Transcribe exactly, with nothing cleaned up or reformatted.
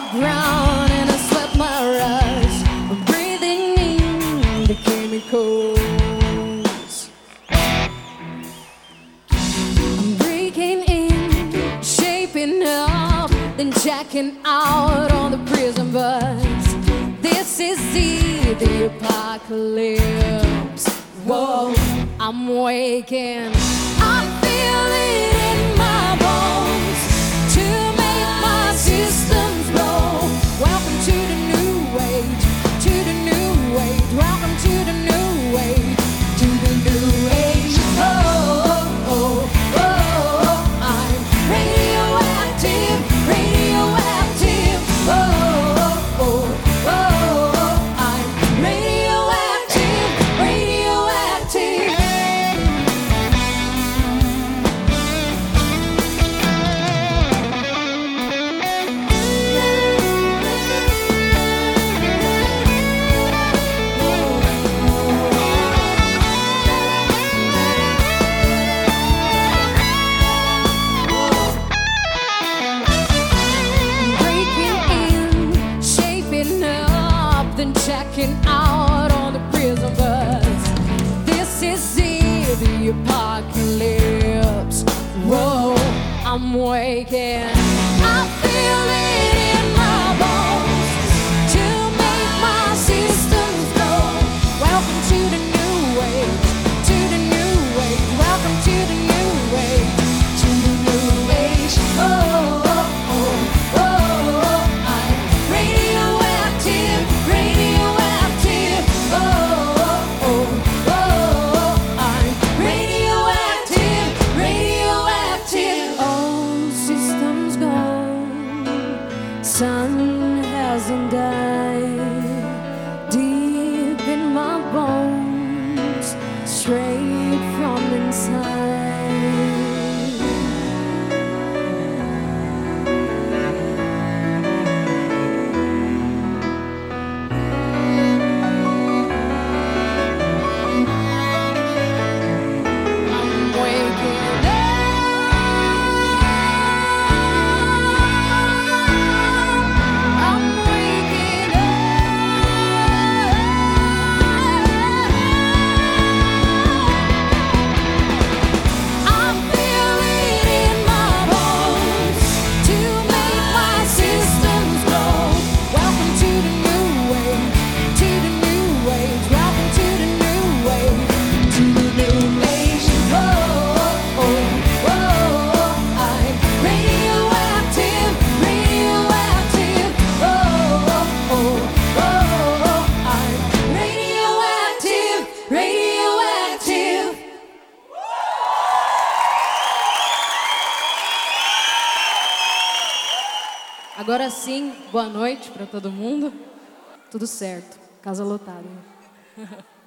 ground and I swept my rise, breathing in the chemicals. I'm breaking in, shaping up, then checking out on the prison bus. This is the, the apocalypse. Whoa, I'm waking. I feel it in my bones to make my systems blow. Welcome to the new age, to the new age. Welcome to the new age, to the new age. Oh, oh, oh, oh. I'm radioactive, radioactive. Oh, oh, oh, oh. I'm radioactive, radioactive. Breaking in, shaping up, then checking out on the prison bus. This is the, the apocalypse. Whoa, I'm waking. I feel it in my bones to make my systems blow. Welcome to the new age, to the new age. Welcome to the new age, to the new age. Oh, oh, oh, oh. I'm radioactive, radioactive. Oh, oh, oh, oh. I'm radioactive, radioactive. All systems go. Sun hasn't died. Deep in my bones, straight from inside. I'm waking up. I'm waking up. I feel it in my bones to make my systems blow. Welcome to the new age, to the new age. Welcome to the new age, to the new age. Oh, oh, oh, oh. I'm radioactive, radioactive. Oh, oh, oh, oh. I'm radioactive, radioactive. Agora sim, boa noite para todo mundo. Tudo certo, casa lotada.